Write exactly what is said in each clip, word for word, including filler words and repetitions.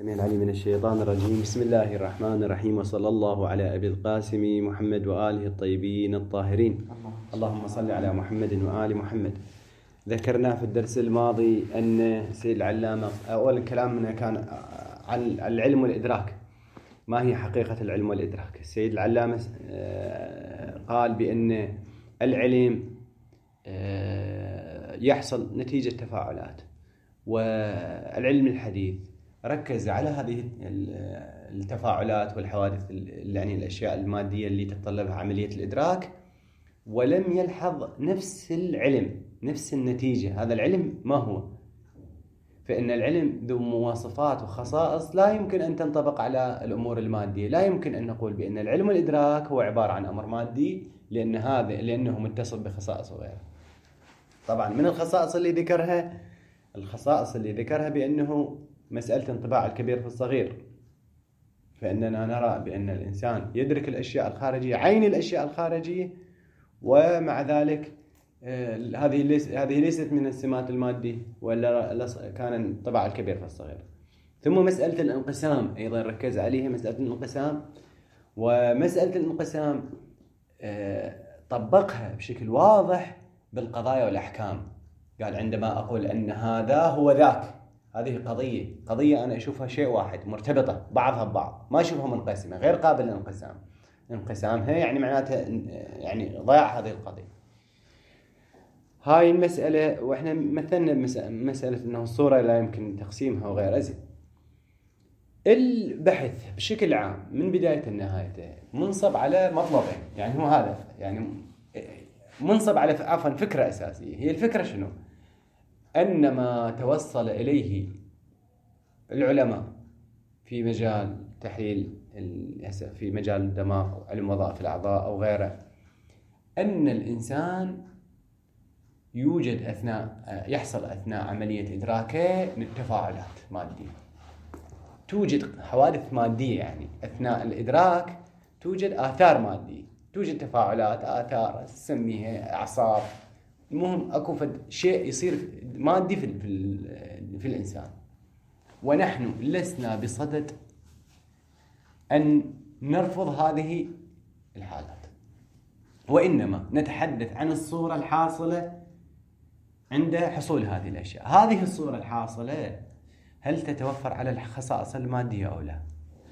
السميع العليم من الشيطان الرجيم. بسم الله الرحمن الرحيم، وصلى الله على أبي القاسم محمد وآله الطيبين الطاهرين. اللهم صل على محمد وآل محمد. ذكرنا في الدرس الماضي أن سيد العلامة أول كلامنا كان عن العلم والإدراك. ما هي حقيقة العلم والإدراك؟ السيد العلامة قال بأن العلم يحصل نتيجة تفاعلات، والعلم الحديث ركز على هذه التفاعلات والحوادث، يعني الأشياء المادية اللي تتطلبها عملية الإدراك، ولم يلحظ نفس العلم نفس النتيجة. هذا العلم ما هو؟ فإن العلم ذو مواصفات وخصائص لا يمكن أن تنطبق على الأمور المادية. لا يمكن أن نقول بأن العلم والإدراك هو عبارة عن أمر مادي، لأن هذا لأنه متصل بخصائص وغيره. طبعا من الخصائص اللي ذكرها الخصائص اللي ذكرها بأنه مسألة انطباع الكبير في الصغير، فإننا نرى بأن الإنسان يدرك الأشياء الخارجية، عين الأشياء الخارجية، ومع ذلك هذه ليس هذه ليست من السمات المادية، ولا كان انطباع الكبير في الصغير. ثم مسألة الانقسام أيضا ركز عليها، مسألة الانقسام، ومسألة الانقسام طبقها بشكل واضح بالقضايا والأحكام. قال عندما أقول أن هذا هو ذاك، هذه قضية قضية أنا أشوفها شيء واحد، مرتبطة بعضها ببعض، ما أشوفها منقسمة غير قابل للانقسام. انقسامها يعني معناتها يعني ضياع هذه القضية. هاي المسألة، وإحنا مثلنا مسألة أنه الصورة لا يمكن تقسيمها وغير أزل. البحث بشكل عام من بداية النهاية منصب على مطلبين، يعني هو هذا يعني منصب على عفوا فكرة أساسية. هي الفكرة شنو؟ أن ما توصل إليه العلماء في مجال تحليل في مجال الدماغ وعلم وظائف الأعضاء أو غيره، أن الإنسان يوجد أثناء يحصل أثناء عملية إدراكه تفاعلات مادية، توجد حوادث مادية، يعني أثناء الإدراك توجد آثار مادية، توجد تفاعلات، آثار نسميها أعصاب، المهم أكو شيء يصير مادي في, في, في الإنسان. ونحن لسنا بصدد أن نرفض هذه الحالات، وإنما نتحدث عن الصورة الحاصلة عند حصول هذه الأشياء. هذه الصورة الحاصلة هل تتوفر على الخصائص المادية أو لا؟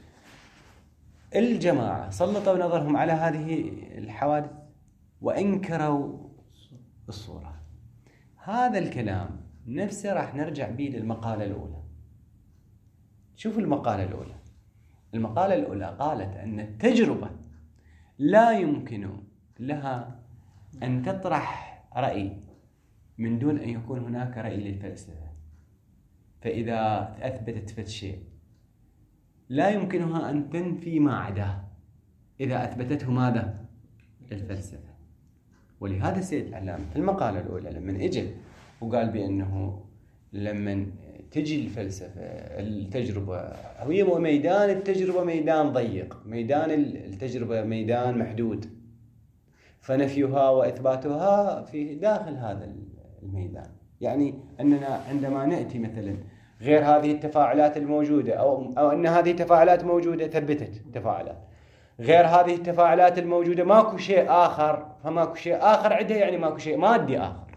الجماعة سلطوا نظرهم على هذه الحوادث وأنكروا الصورة. هذا الكلام نفسه راح نرجع به للمقالة الأولى. شوف المقالة الأولى. المقالة الأولى قالت أن التجربة لا يمكن لها أن تطرح رأي من دون أن يكون هناك رأي للفلسفة. فإذا أثبتت فد شيء لا يمكنها أن تنفي ما عداه إذا أثبتته ماذا؟ الفلسفة. ولهذا السيد العلامة في المقالة الأولى لما اجى وقال بأنه لما تجي الفلسفة التجربة هي ميدان التجربة ميدان ضيق، ميدان التجربة ميدان محدود، فنفيها وإثباتها في داخل هذا الميدان. يعني أننا عندما نأتي مثلا غير هذه التفاعلات الموجودة أو, أو أن هذه التفاعلات موجودة ثبتت تفاعلات، غير هذه التفاعلات الموجودة ماكو شيء آخر، فماكو شيء آخر عندها يعني ماكو شيء مادي آخر.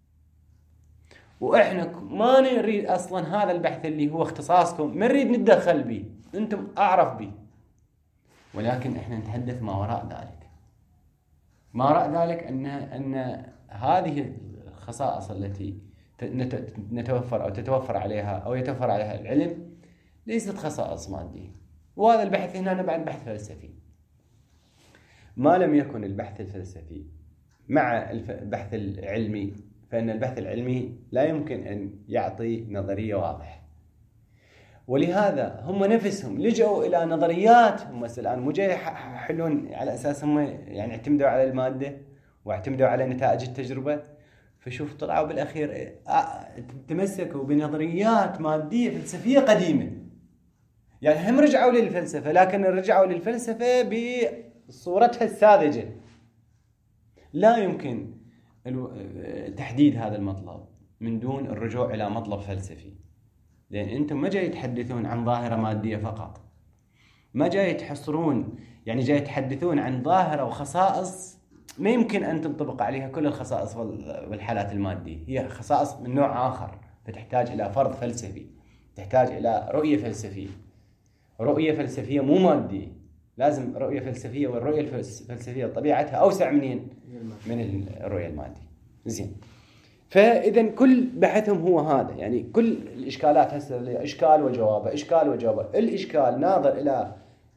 وإحنا ما نريد أصلا هذا البحث اللي هو اختصاصكم، ما نريد نتدخل به، أنتم أعرف به، ولكن إحنا نتحدث ما وراء ذلك. ما وراء ذلك أن أن هذه الخصائص التي نتوفر أو تتوفر عليها أو يتوفر عليها العلم ليست خصائص مادية. وهذا البحث هنا نبع بحث فلسفي. ما لم يكن البحث الفلسفي مع البحث العلمي، فإن البحث العلمي لا يمكن أن يعطي نظرية واضحة. ولهذا هم نفسهم لجأوا إلى نظريات، هم الآن مو جاي يحلون على أساس هم يعني اعتمدوا على المادة واعتمدوا على نتائج التجربة، فشوف طلعوا بالأخير تمسكوا بنظريات مادية فلسفية قديمة. يعني هم رجعوا للفلسفة، لكن رجعوا للفلسفة بصورتها الساذجة. لا يمكن تحديد هذا المطلب من دون الرجوع إلى مطلب فلسفي. لأن أنتم ما جاي تحدثون عن ظاهرة مادية فقط، ما جاي تحصرون، يعني جاي تحدثون عن ظاهرة وخصائص ما يمكن أن تنطبق عليها كل الخصائص والحالات المادية، هي خصائص من نوع آخر، فتحتاج إلى فرض فلسفي، تحتاج إلى رؤية فلسفية، رؤية فلسفية مو مادية، لازم رؤية فلسفية، والرؤية الفلسفية طبيعتها أوسع منين؟ من الرؤية المادية. زين، فإذا كل بحثهم هو هذا، يعني كل الإشكالات هسه إشكال وجوابه، إشكال وجوابه. الإشكال ناظر إلى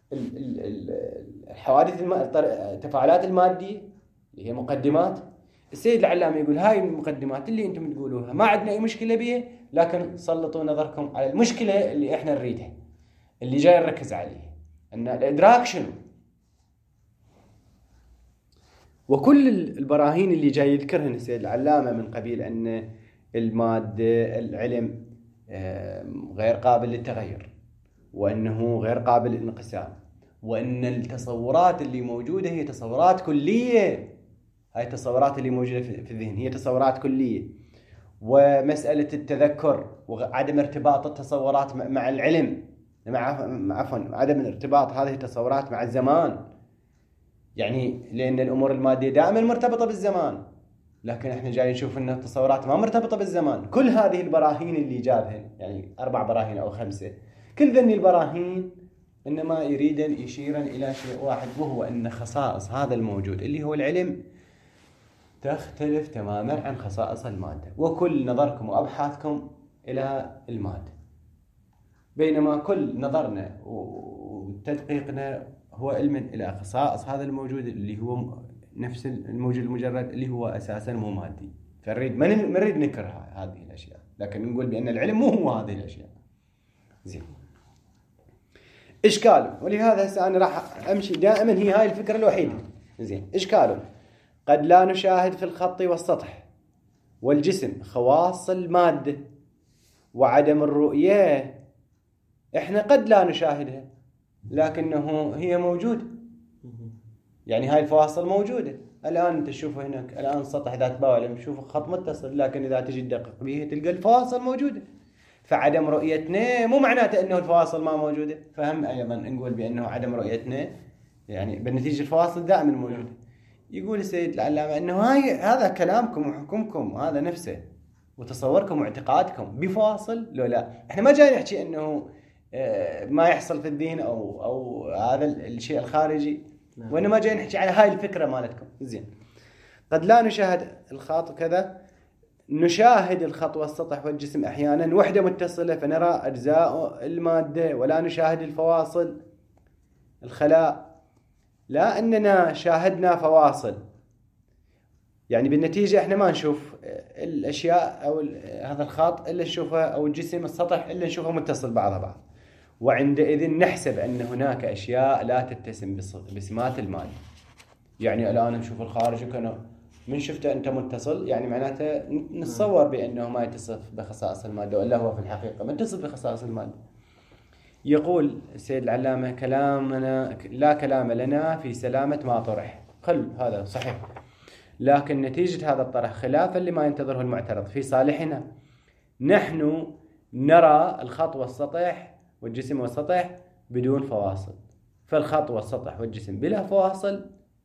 الحوادث التفاعلات المادية اللي هي مقدمات. السيد العلامة يقول هاي المقدمات اللي أنتم تقولوها ما عندنا أي مشكلة بها، لكن سلطوا نظركم على المشكلة اللي إحنا نريدها، اللي جاي نركز عليه، أن الإدراك شنو. وكل البراهين اللي جاي يذكرهن السيد العلامة من قبيل أن المادة العلم غير قابل للتغير، وأنه غير قابل للانقسام، وأن التصورات اللي موجودة هي تصورات كلية، هاي التصورات اللي موجودة في الذهن هي تصورات كلية، ومسألة التذكر وعدم ارتباط التصورات مع العلم، مع عفوا عدم ارتباط هذه التصورات مع الزمان، يعني لأن الأمور المادية دائما مرتبطة بالزمان، لكن احنا جاي نشوف أن التصورات ما مرتبطة بالزمان. كل هذه البراهين اللي جابهن، يعني أربع براهين أو خمسة، كل ذني البراهين إنما يريدن يشيرن إلى شيء واحد، وهو أن خصائص هذا الموجود اللي هو العلم تختلف تماما عن خصائص المادة، وكل نظركم وأبحاثكم إلى المادة، بينما كل نظرنا وتدقيقنا هو علم إلى خصائص هذا الموجود اللي هو نفس الموجود المجرد اللي هو أساسا مو مادي. فنريد ما نريد نكره هذه الأشياء، لكن نقول بأن العلم مو هو هذه الأشياء. زين، إشكاله، ولهذا هسه أنا راح أمشي دائما هي هاي الفكرة الوحيدة. زين، إشكاله قد لا نشاهد في الخط والسطح والجسم خواص المادة وعدم الرؤية. إحنا قد لا نشاهدها لكنه هي موجودة، يعني هاي الفواصل موجودة الآن. أنت تشوفه هناك الآن سطح ذات باولة نشوف خط متصل، لكن إذا تجي تدقق به تلقى الفواصل موجودة. فعدم رؤيتنا مو معناته أنه الفواصل ما موجودة، فهم أيضا نقول بأنه عدم رؤيتنا يعني بالنتيجة الفواصل دائما موجودة. يقول السيد العلامة أنه هاي هذا كلامكم وحكمكم هذا نفسه وتصوركم واعتقادكم بفواصل لو لا. احنا ما جاي نحكي أنه ما يحصل في الذهن أو أو هذا الشيء الخارجي، وإنما جاي نحكي على هاي الفكرة مالتكم. زين، قد لا نشاهد الخط كذا، نشاهد الخط والسطح والجسم أحيانا وحدة متصلة فنرى أجزاء المادة، ولا نشاهد الفواصل الخلاء، لا أننا شاهدنا فواصل، يعني بالنتيجة إحنا ما نشوف الأشياء أو هذا الخط إلا نشوفه، أو الجسم السطح إلا نشوفه متصل بعضها بعض، وعندئذ نحسب أن هناك أشياء لا تتسم بسمات المادة. يعني الآن نشوف الخارج وكنا من شفته أنت متصل، يعني معناته نتصور بأنه ما يتصف بخصائص المادة، ولا هو في الحقيقة متصف بخصائص المادة. يقول السيد العلامة كلامنا لا كلام لنا في سلامة ما طرح. خل هذا صحيح، لكن نتيجة هذا الطرح خلافا لما ينتظره المعترض في صالحنا. نحن نرى الخط والسطح والجسم والسطح بدون فواصل، فالخط والسطح والجسم بلا فواصل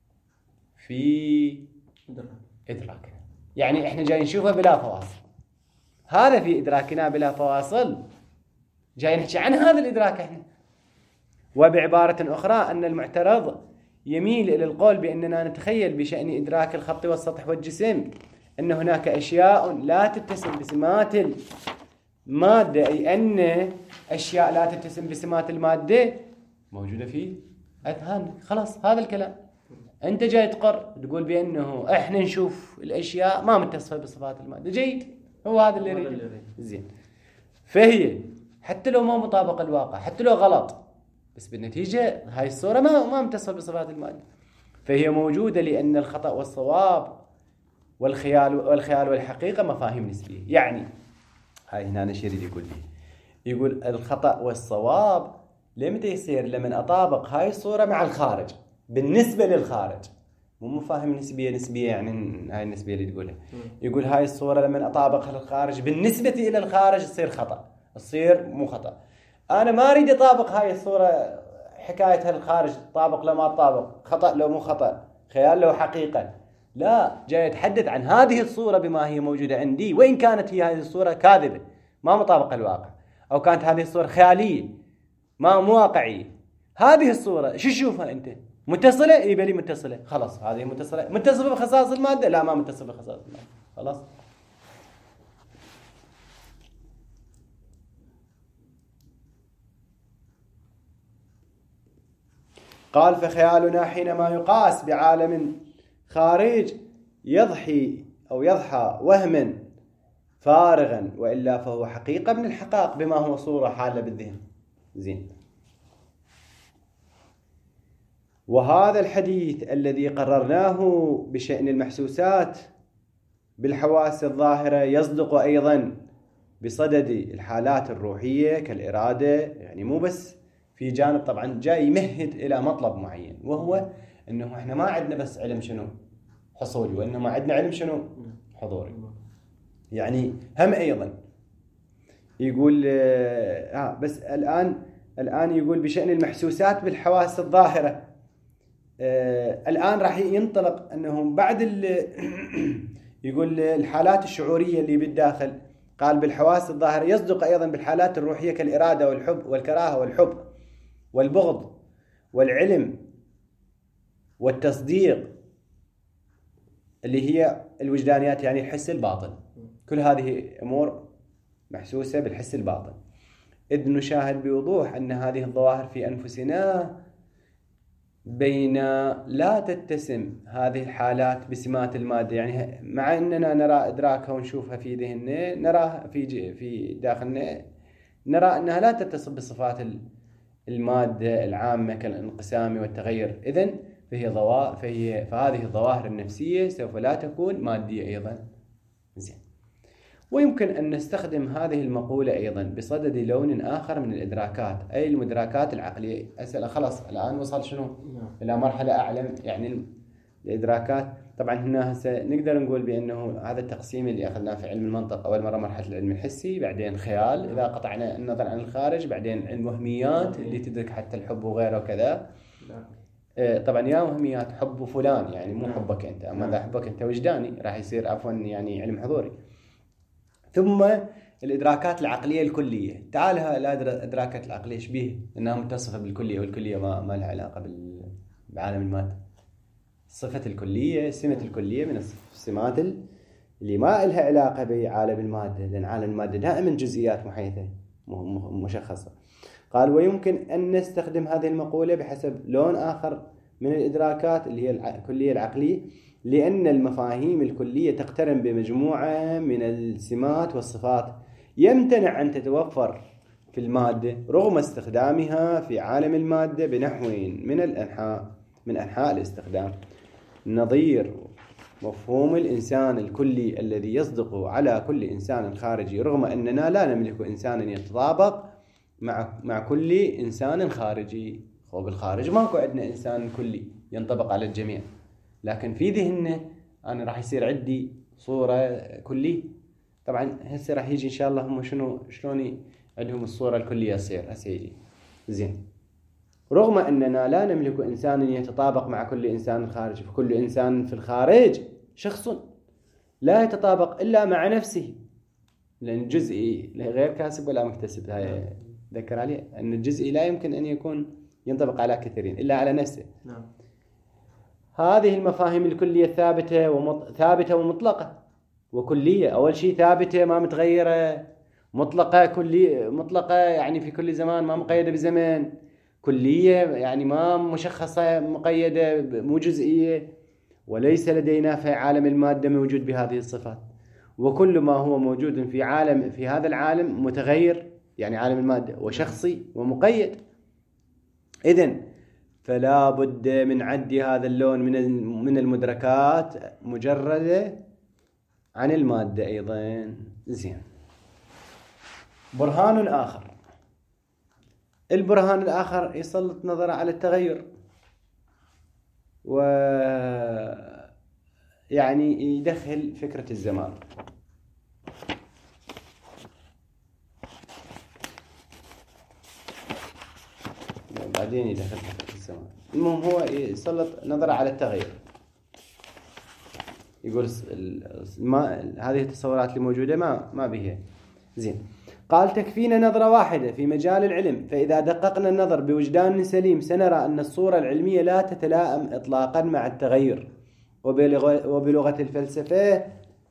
في إدراكنا، يعني إحنا جاي نشوفه بلا فواصل. هذا في إدراكنا بلا فواصل، جاي نحكي عن هذا الإدراك إحنا. وبعبارة أخرى أن المعترض يميل إلى القول بأننا نتخيل بشأن إدراك الخط والسطح والجسم أن هناك أشياء لا تتسم بسمات المادة، أي أن أشياء لا تتسم بسمات المادة موجودة في أذهاننا. خلاص هذا الكلام أنت جاي تقر تقول بأنه إحنا نشوف الأشياء ما متصفة بصفات المادة. جيد، هو هذا اللي يريد. زين، فهي حتى لو ما مطابق الواقع، حتى لو غلط، بس بالنتيجة هاي الصورة ما ما متصفة بصفات المادة، فهي موجودة لأن الخطأ والصواب والخيال والخيال والحقيقة مفاهيم نسبية. يعني هاي هنا نشير يقول لي يقول الخطأ والصواب لمتى يصير؟ لمن أطابق هاي الصورة مع الخارج بالنسبة للخارج، مو مفاهيم نسبية نسبية يعني هاي النسبية اللي تقولها. يقول هاي الصورة لمن أطابقها للخارج بالنسبة إلى الخارج تصير خطأ، تصير مو خطأ. أنا ما أريد أطابق هاي الصورة حكاية الخارج طابق لو ما طابق، خطأ لو مو خطأ، خيال لو حقيقة، لا، جاي أتحدث عن هذه الصورة بما هي موجودة عندي، وإن كانت هي هذه الصورة كاذبة ما مطابقة الواقع، أو كانت هذه الصورة خيالية ما مو واقعية. هذه الصورة شو تشوفها أنت؟ متصلة؟ يبقى لي متصلة، خلاص هذه متصلة. متصلة بخصائص المادة؟ لا، ما متصلة بخصائص المادة، خلاص. قال فخيالنا حينما يقاس بعالم خارج يضحي أو يضحى وهما فارغا، وإلا فهو حقيقة من الحقائق بما هو صورة حالة بالذهن. زين. وهذا الحديث الذي قررناه بشأن المحسوسات بالحواس الظاهرة يصدق أيضا بصدد الحالات الروحية كالإرادة، يعني مو بس في جانب، طبعا جاي يمهد إلى مطلب معين، وهو أنه إحنا ما عندنا بس علم شنو حصولي، وإنما عندنا علم شنو حضوري. يعني هم أيضا يقول آه بس الآن الآن يقول بشأن المحسوسات بالحواس الظاهرة. آه الآن راح ينطلق أنهم بعد يقول الحالات الشعورية اللي بالداخل، قال بالحواس الظاهرة يصدق أيضا بالحالات الروحية كالإرادة والحب والكراهة والحب والبغض والعلم والتصديق اللي هي الوجدانيات، يعني الحس الباطن. كل هذه أمور محسوسة بالحس الباطن، إذ نشاهد بوضوح أن هذه الظواهر في أنفسنا بين لا تتسم هذه الحالات بسمات المادة، يعني مع أننا نرى إدراكها ونشوفها في ذهننا، نراها في في داخلنا، نرى أنها لا تتصل بصفات المادة العامة كالانقسام والتغير. إذن فهي ظواهر فهي فهذه الظواهر النفسية سوف لا تكون مادية أيضا. زين. ويمكن أن نستخدم هذه المقولة أيضا بصدد لون آخر من الإدراكات، أي المدراكات العقلية. أسأل خلاص الآن وصل شنو إلى مرحلة أعلى، يعني الإدراكات. طبعا هنا هسه نقدر نقول بأنه هذا التقسيم اللي أخذناه في علم المنطق، أول مرة مرحلة العلم الحسي، بعدين خيال إذا قطعنا النظر عن الخارج، بعدين علم وهميات اللي تدرك حتى الحب وغيره وكذا. طبعا يا وهميات حب فلان، يعني مو حبك أنت، أما إذا حبك أنت وجداني راح يصير عفوا يعني علم حضوري. ثم الإدراكات العقلية الكلية. تعال الإدراكات العقلية شبيه إنها متصفة بالكلية، والكلية ما ما لها علاقة بعالم المادة. صفة الكلية، سمة الكلية من السمات اللي ما لها علاقة بعالم المادة، لأن عالم المادة دائما جزئيات محيطة مشخصة. قال ويمكن أن نستخدم هذه المقولة بحسب لون آخر من الإدراكات اللي هي الكلية العقلية، لأن المفاهيم الكلية تقترن بمجموعة من السمات والصفات يمتنع أن تتوفر في المادة رغم استخدامها في عالم المادة بنحو من الأنحاء من أنحاء الاستخدام، نظير مفهوم الإنسان الكلي الذي يصدق على كل إنسان خارجي، رغم أننا لا نملك إنسانا يتطابق مع مع كل إنسان خارجي. هو بالخارج ماكو عندنا إنسان كلي ينطبق على الجميع، لكن في ذهننا أنا راح يصير عندي صورة كلية. طبعا هسه راح يجي إن شاء الله هم شنو شلون عندهم الصورة الكلية تصير هسه يجي. زين. رغم أننا لا نملك إنسان يتطابق مع كل إنسان خارجي، فكل إنسان في الخارج شخص لا يتطابق إلا مع نفسه، لأن جزئي غير كاسب ولا مكتسب. هاي ذكر عليه أن الجزئي لا يمكن أن يكون ينطبق على كثيرين إلا على نفسه. نعم. هذه المفاهيم الكلية ثابتة ومط... ثابتة ومطلقة وكلية. أول شيء ثابتة ما متغيرة، مطلقة كلية مطلقة يعني في كل زمان ما مقيدة بزمن، كلية يعني ما مشخصة مقيدة مو جزئية، وليس لدينا في عالم المادة موجود بهذه الصفات. وكل ما هو موجود في عالم في هذا العالم متغير، يعني عالم المادة، وشخصي ومقيد. إذن فلا بد من عد هذا اللون من من المدركات مجردة عن المادة أيضا. زين. برهان آخر. البرهان الآخر يسلط نظره على التغير، و يعني يدخل فكرة الزمان. بعدين يدخل خفة السماء. المهم هو يسلط نظره على التغير، يقول ما هذه التصورات اللي موجودة ما ما بها زين. قال تكفينا نظرة واحدة في مجال العلم، فإذا دققنا النظر بوجدان سليم سنرى أن الصورة العلمية لا تتلائم إطلاقا مع التغير. وبلغة الفلسفة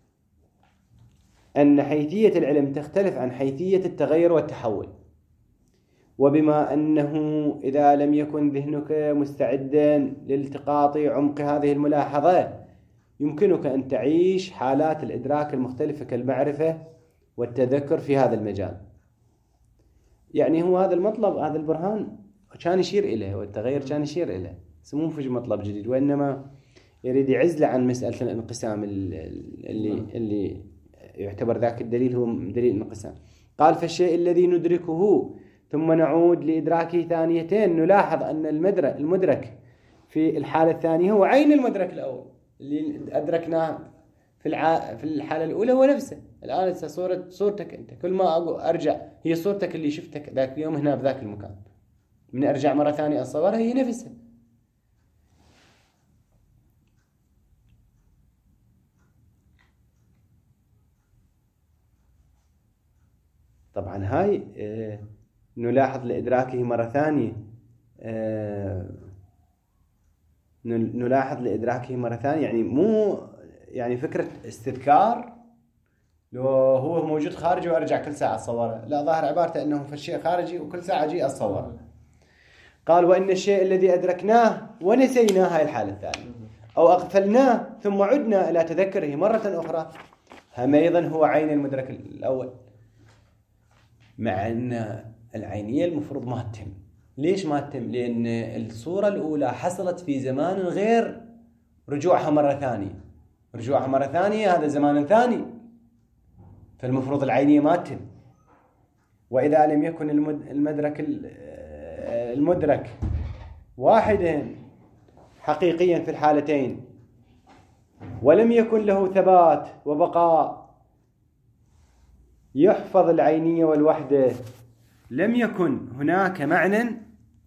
أن حيثية العلم تختلف عن حيثية التغير والتحول. وبما أنه إذا لم يكن ذهنك مستعدا لالتقاط عمق هذه الملاحظة يمكنك أن تعيش حالات الإدراك المختلفة كالمعرفة والتذكر في هذا المجال. يعني هو هذا المطلب، هذا البرهان كان يشير إليه، والتغير كان يشير إليه، مو في مطلب جديد، وإنما يريد يعزله عن مسألة الانقسام اللي اللي يعتبر ذاك الدليل هو دليل الانقسام. قال فالشيء الذي ندركه ثم نعود لإدراكه ثانيتين نلاحظ أن المدرك المدرك في الحالة الثانية هو عين المدرك الأول اللي أدركناه في الع... في الحالة الأولى هو نفسه. الآن صورة صورتك أنت، كل ما أرجع هي صورتك اللي شفتك ذاك اليوم هنا بذاك المكان، من أرجع مرة ثانية أصورها هي نفسها. طبعا هاي آه نلاحظ لإدراكه مرة ثانية آه نلاحظ لإدراكه مرة ثانية يعني مو يعني فكرة استذكار لو هو موجود خارجي وأرجع كل ساعة أصوره، لا، ظاهر عبارته أنه في الشيء خارجي وكل ساعة أجي أصوره. قال وإن الشيء الذي أدركناه ونسيناه هاي الحالة الثانية أو أغفلناه ثم عدنا إلى تذكره مرة أخرى هم أيضا هو عين المدرك الأول، مع أن العينية المفروض ما تتم. ليش ما تتم؟ لأن الصورة الأولى حصلت في زمان غير رجوعها مرة ثانية، رجوعها مرة ثانية هذا زمان ثاني، فالمفروض العينية ما تتم. وإذا لم يكن المدرك المدرك واحدا حقيقيا في الحالتين ولم يكن له ثبات وبقاء يحفظ العينية والوحدة لم يكن هناك معنى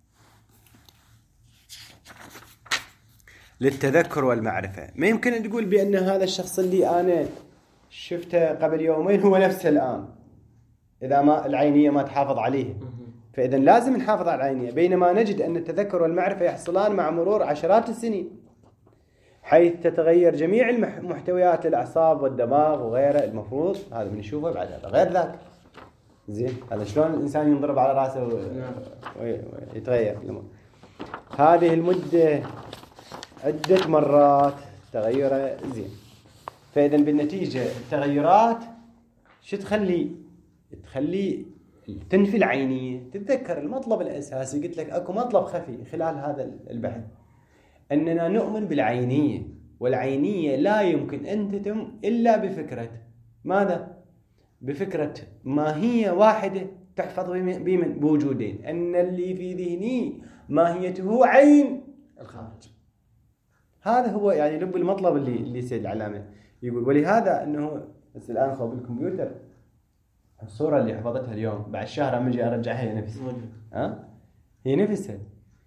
للتذكر والمعرفة. ما يمكن أن تقول بأن هذا الشخص اللي أنا شفته قبل يومين هو نفسه الآن إذا ما العينية ما تحافظ عليه. فإذا لازم نحافظ على العينية، بينما نجد أن التذكر والمعرفة يحصلان مع مرور عشرات السنين، حيث تتغير جميع المحتويات الأعصاب والدماغ وغيره. المفروض هذا بنشوفه بعد هذا غير ذاك. زين، هذا شلون الإنسان ينضرب على رأسه ويتغير الأمور. هذه المدة عدة مرات تغيره. زين، فإذا بالنتيجة التغيرات شو تخلي؟ تخلي تنفي العينية. تتذكر المطلب الأساسي، قلت لك أكو مطلب خفي خلال هذا البحث، أننا نؤمن بالعينية، والعينية لا يمكن أن تتم إلا بفكرة ماذا؟ بفكرة ماهية واحدة تحفظ بمن بوجودين، أن اللي في ذهني ماهيته عين الخارج. هذا هو يعني لب المطلب اللي اللي سيد العلامة يقول. ولهذا أنه بس الآن خو بالكمبيوتر الصورة اللي حفظتها اليوم بعد شهر أما أجي أرجعها هي نفسها، ها هي نفسها،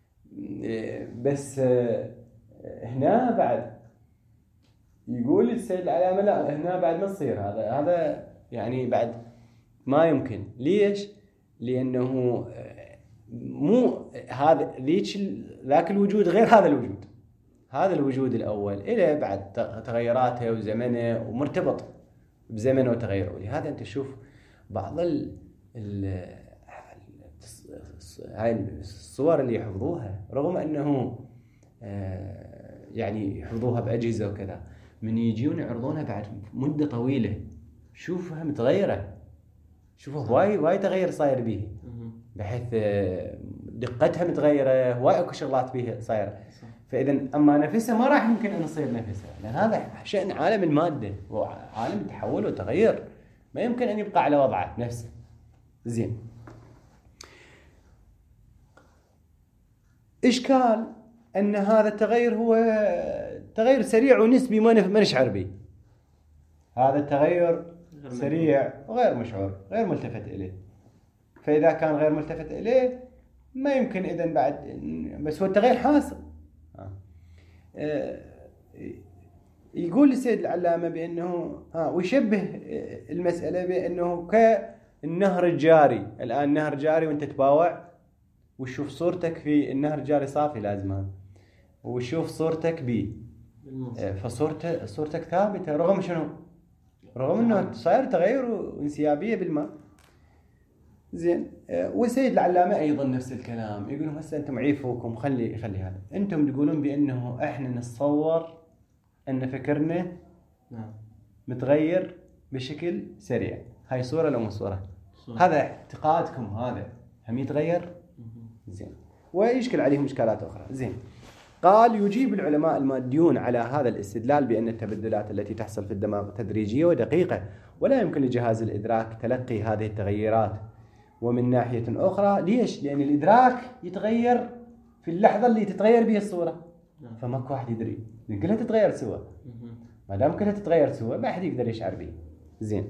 بس هنا بعد يقول السيد العلامة لا هنا بعد ما تصير هذا هذا يعني بعد ما يمكن. ليش؟ لأنه مو هذا ذيك ذاك الوجود غير هذا الوجود. هذا الوجود الأول إلى بعد تغيراته وزمنه ومرتبط بزمنه وتغيره. ولهذا أنت تشوف بعض ال ال هاي الصور اللي يحفظوها رغم أنه يعني يحفظوها بأجهزة وكذا، من يجيون يعرضونها بعد مدة طويلة شوفها متغيرة، شوفوا هواي هواي تغير صاير به، بحيث دقتها متغيرة، هواي اكو شغلات بيها صايرة. فإذا أما نفسها ما راح يمكن أن يصير نفسها، لأن هذا شأن عالم المادة وعالم التحول والتغير، ما يمكن أن يبقى على وضعه نفسه. زين، إشكال أن هذا التغير هو تغير سريع ونسبي ما نشعر به. هذا التغير سريع وغير مشعور، غير ملتفت إليه. فإذا كان غير ملتفت إليه ما يمكن إذن بعد، بس هو التغير حاصل. يقول السيد العلامة بأنه ها ويشبه المسألة بأنه كالنهر الجاري. الآن نهر جاري وانت تباوع وشوف صورتك في النهر الجاري صافي لازمها، وشوف صورتك بي، فصورتك صورتك ثابتة رغم شنو؟ رغم انه صاير تغير وانسيابية بالماء. زين. والسيد العلامة ايضا نفس الكلام، يقولون هسه انتم عيفوكم، خلي خلي هذا، انتم تقولون بانه احنا نتصور ان فكرنا متغير بشكل سريع. هاي صورة لو مو صورة؟ هذا اعتقادكم، هذا هم يتغير. زين. ويشكل عليهم اشكالات اخرى. زين. قال يجيب العلماء الماديون على هذا الاستدلال بأن التبدلات التي تحصل في الدماغ تدريجية ودقيقة، ولا يمكن لجهاز الإدراك تلقي هذه التغيرات. ومن ناحية أخرى ليش؟ لأن الإدراك يتغير في اللحظة اللي تتغير بها الصورة، فماكو واحد يدري، كلها تتغير سوا. ما دام كلها تتغير سوا ما أحد يقدر يشعر به. زين.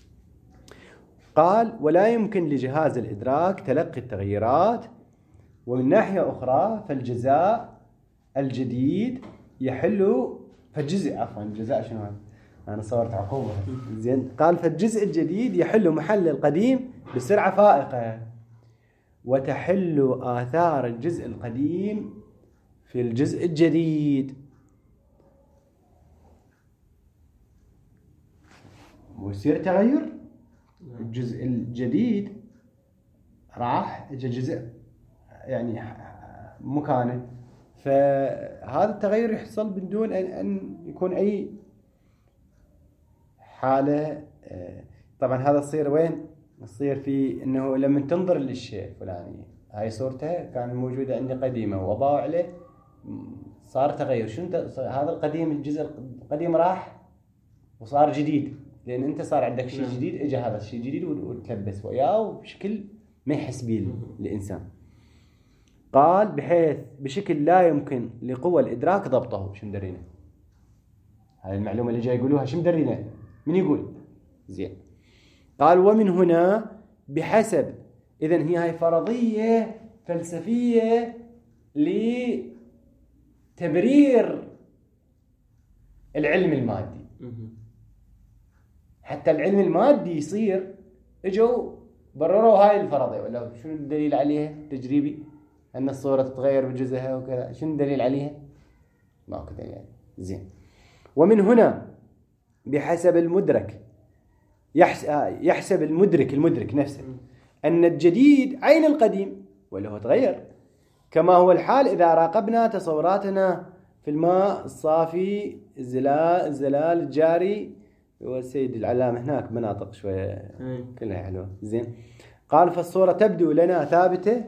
قال ولا يمكن لجهاز الإدراك تلقي التغيرات. ومن ناحية أخرى فالجزاء الجديد يحل، فالجزء عفوا الجزاء شنو هذا؟ أنا صورت عقوبة. زين. قال فالجزء الجديد يحل محل القديم بسرعة فائقة، وتحل آثار الجزء القديم في الجزء الجديد، ويصير تغير. الجزء الجديد راح اجى جزء يعني مكانه، فهذا التغير يحصل بدون أن يكون أي حالة. طبعا هذا يصير وين؟ يصير في أنه لما تنظر للشيء الفلاني، هاي صورته كان موجودة عندي قديمة وأضاء عليه صار تغير. شو انت هذا القديم، الجزء القديم راح وصار جديد، لأن أنت صار عندك شيء جديد، إجا هذا الشيء جديد وتلبس وياه بشكل ما يحس به الإنسان. قال بحيث بشكل لا يمكن لقوى الإدراك ضبطه. شو مدرينا؟ هاي المعلومة اللي جاي يقولوها شو مدرينا؟ من يقول؟ زين. قال ومن هنا بحسب، إذن هي هاي فرضية فلسفية لتبرير العلم المادي. حتى العلم المادي يصير اجوا برروا هاي الفرضية، ولا شنو الدليل عليها تجريبي أن الصورة تتغير بجزءها وكذا؟ شنو الدليل عليها؟ ماكو دليل. زين. ومن هنا بحسب المدرك يحسب المدرك المدرك نفسه أن الجديد عين القديم ولا هو تغير، كما هو الحال إذا راقبنا تصوراتنا في الماء الصافي الزلال الزلال الجاري. والسيد العلامة هناك مناطق شوية كلها حلوة. زين. قال فالصورة تبدو لنا ثابتة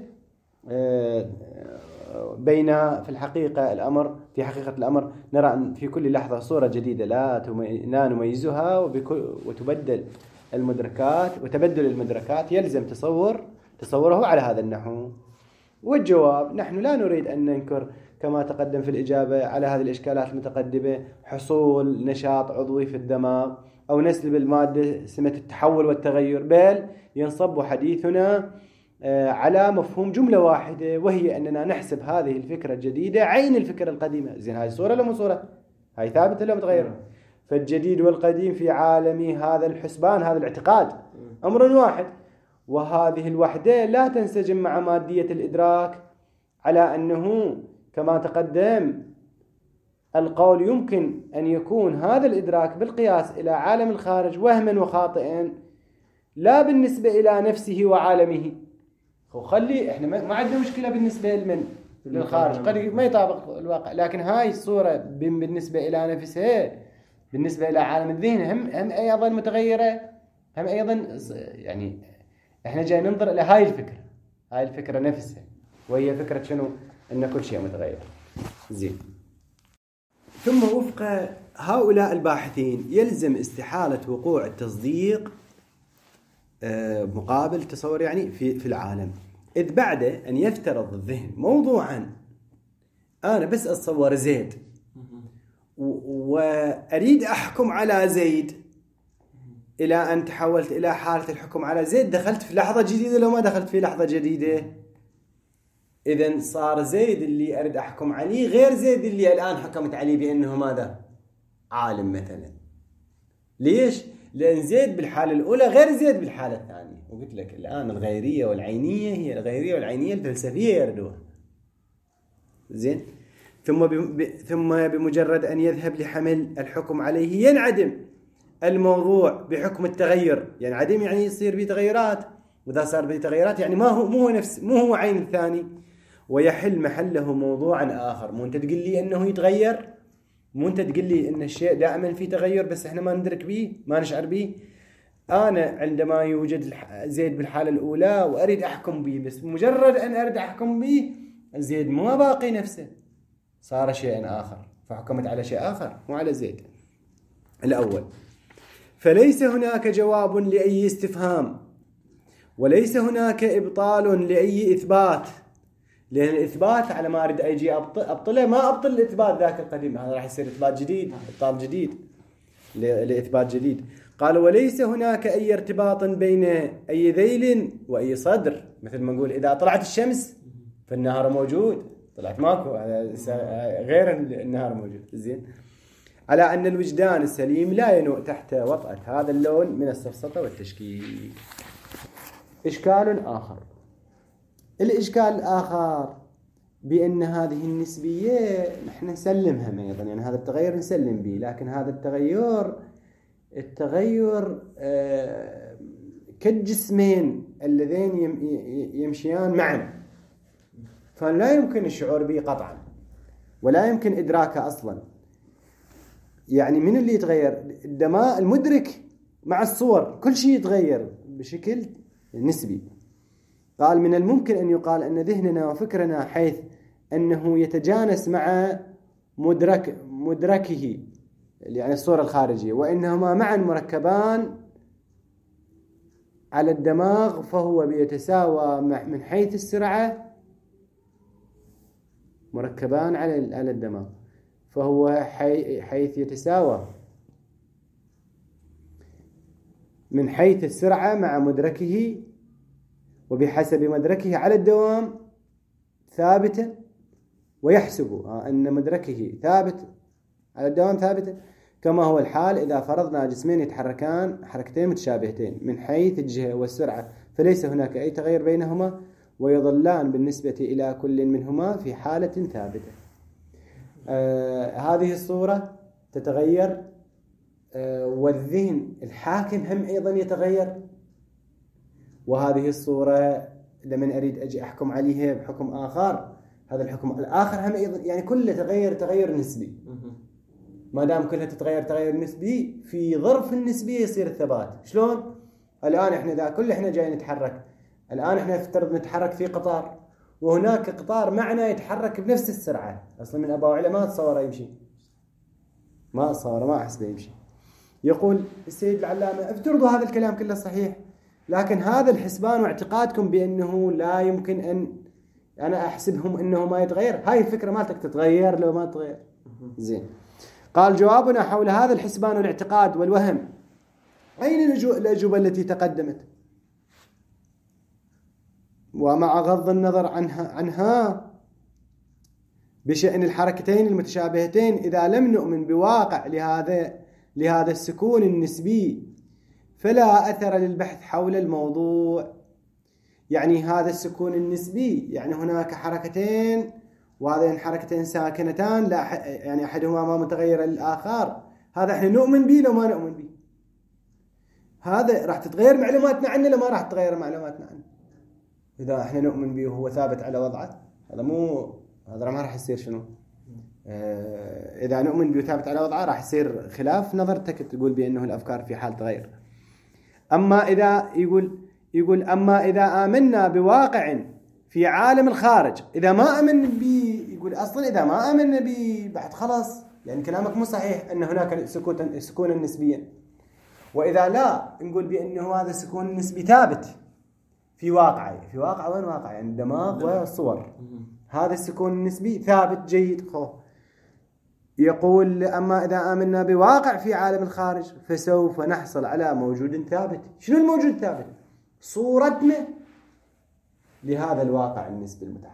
بين في الحقيقة الأمر في حقيقة الأمر نرى أن في كل لحظة صورة جديدة لا لا نميزها، وتبدل المدركات وتبدل المدركات يلزم تصور تصوره على هذا النحو. والجواب نحن لا نريد أن ننكر كما تقدم في الإجابة على هذه الإشكالات المتقدمة حصول نشاط عضوي في الدماغ أو نسلب المادة سمة التحول والتغير، بل ينصب حديثنا على مفهوم جملة واحدة، وهي أننا نحسب هذه الفكرة الجديدة عين الفكرة القديمة. زين. هاي صورة ولا مو صورة؟ هاي ثابتة ولا متغيرة؟ فالجديد والقديم في عالم هذا الحسبان هذا الاعتقاد أمر واحد، وهذه الوحدة لا تنسجم مع مادية الإدراك، على أنه كما تقدم القول يمكن أن يكون هذا الإدراك بالقياس إلى عالم الخارج وهما وخاطئا لا بالنسبة إلى نفسه وعالمه. وخلي إحنا ما عندنا مشكلة بالنسبة لمن للخارج، قد ما يطابق الواقع، لكن هاي الصورة بالنسبة إلى نفسها بالنسبة إلى عالم الذهن هم هم أيضا متغيرة، هم أيضا يعني إحنا جاي ننظر إلى هاي الفكرة هاي الفكرة نفسها، وهي فكرة شنو؟ أن كل شيء متغير. زين. ثم وفق هؤلاء الباحثين يلزم استحالة وقوع التصديق مقابل تصور يعني في في العالم، إذ بعد أن يفترض الذهن موضوعا أنا بس أتصور زيد وأريد أحكم على زيد، إلى أن تحولت إلى حالة الحكم على زيد دخلت في لحظة جديدة لو ما دخلت في لحظة جديدة إذن صار زيد اللي أريد أحكم عليه غير زيد اللي الآن حكمت عليه بأنه ماذا؟ عالم مثلا. ليش؟ لأن زيد بالحالة الأولى غير زيد بالحالة الثانية. وقلت لك الآن الغيرية والعينية هي الغيرية والعينية الفلسفية يردوها. زين. ثم ب... ثم بمجرد أن يذهب لحمل الحكم عليه ينعدم الموضوع بحكم التغير. ينعدم يعني يصير به تغيرات، وإذا صار به تغيرات يعني ما هو مو هو نفس مو هو عين الثاني، ويحل محله موضوعا آخر. مو أنت تقول لي أنه يتغير، مو أنت تقول لي أن الشيء دائما فيه تغير بس إحنا ما ندرك به ما نشعر به. أنا عندما يوجد زيد بالحالة الأولى وأريد أحكم به، بس مجرد أن أريد أحكم به زيد ما باقي نفسه، صار شيء آخر فحكمت على شيء آخر مو على زيد الأول. فليس هناك جواب لأي استفهام، وليس هناك إبطال لأي إثبات، لأن الإثبات على ما أريد أجي أبطله ما أبطل الإثبات ذاك القديم، هذا راح يصير إثبات جديد، إبطال جديد لإثبات جديد. قال وليس هناك أي ارتباط بين أي ذيل وأي صدر، مثل ما نقول إذا طلعت الشمس فالنهار موجود، طلعت ماكو غير النهار موجود. زين. على أن الوجدان السليم لا ينوء تحت وطأة هذا اللون من السفسطة والتشكيك. إشكال آخر، الإشكال الآخر بأن هذه النسبية نحن نسلمها أيضا، يعني هذا التغير نسلم به، لكن هذا التغير التغير آه كالجسمين اللذين يمشيان معا، فلا يمكن الشعور به قطعا ولا يمكن إدراكه أصلا. يعني من اللي يتغير؟ الدماء المدرك مع الصور، كل شيء يتغير بشكل نسبي. قال من الممكن أن يقال أن ذهننا وفكرنا حيث أنه يتجانس مع مدرك مدركه يعني الصورة الخارجية، وإنهما معا مركبان على الدماغ، فهو بيتساوى من حيث السرعة، مركبان على على الدماغ فهو حيث يتساوى من حيث السرعة مع مدركه، وبحسب مدركه على الدوام ثابتا، ويحسب أن مدركه ثابت على الدوام ثابتا، كما هو الحال إذا فرضنا جسمين يتحركان حركتين متشابهتين من حيث الجهة والسرعة، فليس هناك أي تغير بينهما، ويظلان بالنسبة إلى كل منهما في حالة ثابتة. آه هذه الصورة تتغير، آه والذهن الحاكم هم أيضا يتغير، وهذه الصورة لمن أريد أجي أحكم عليها بحكم آخر، هذا الحكم الآخر هم أيضا يعني كله تغير تغير نسبي. ما دام كلها تتغير تغير نسبي، في ظرف النسبية يصير الثبات. شلون؟ الآن إحنا ذا كل إحنا جاي نتحرك، الآن إحنا نفترض نتحرك في قطار، وهناك قطار معنا يتحرك بنفس السرعة، أصلا من أبا وعلا ما أتصوره يمشي، ما أتصوره ما أحسبه يمشي. يقول السيد العلامة افترضوا هذا الكلام كله صحيح، لكن هذا الحسبان واعتقادكم بأنه لا يمكن أن أنا أحسبهم أنه ما يتغير، هاي الفكرة مالتك تتغير لو ما تتغير. زين. قال جوابنا حول هذا الحسبان والاعتقاد والوهم، أين الأجوبة التي تقدمت؟ ومع غض النظر عنها, عنها بشأن الحركتين المتشابهتين، إذا لم نؤمن بواقع لهذا لهذا السكون النسبي فلا أثر للبحث حول الموضوع. يعني هذا السكون النسبي يعني هناك حركتين، وهذين حركتين ساكنتان لا يعني أحدهما ما متغير للآخر، هذا احنا نؤمن به لو ما نؤمن به، هذا راح تتغير معلوماتنا عنه لما راح تتغير معلوماتنا عنه. إذا احنا نؤمن به وهو ثابت على وضعه، هذا مو هذا ما راح يصير شنو؟ اه إذا نؤمن به ثابت على وضعه راح يصير خلاف نظرتك تقول بأنه الأفكار في حال تغير. أما إذا يقول يقول أما إذا آمنا بواقع في عالم الخارج، إذا ما آمن به يقول أصلا إذا ما آمن به بعد خلاص يعني كلامك مو صحيح أن هناك سكونا سكونا نسبيا. وإذا لا نقول بأنه هذا السكون النسبي ثابت في واقعه، في واقع وين واقع يعني الدماغ والصور، هذا السكون النسبي ثابت جيد. خو يقول أما إذا آمنا بواقع في عالم الخارج فسوف نحصل على موجود ثابت. شنو الموجود الثابت؟ صورتنا لهذا الواقع النسبي المتحرك.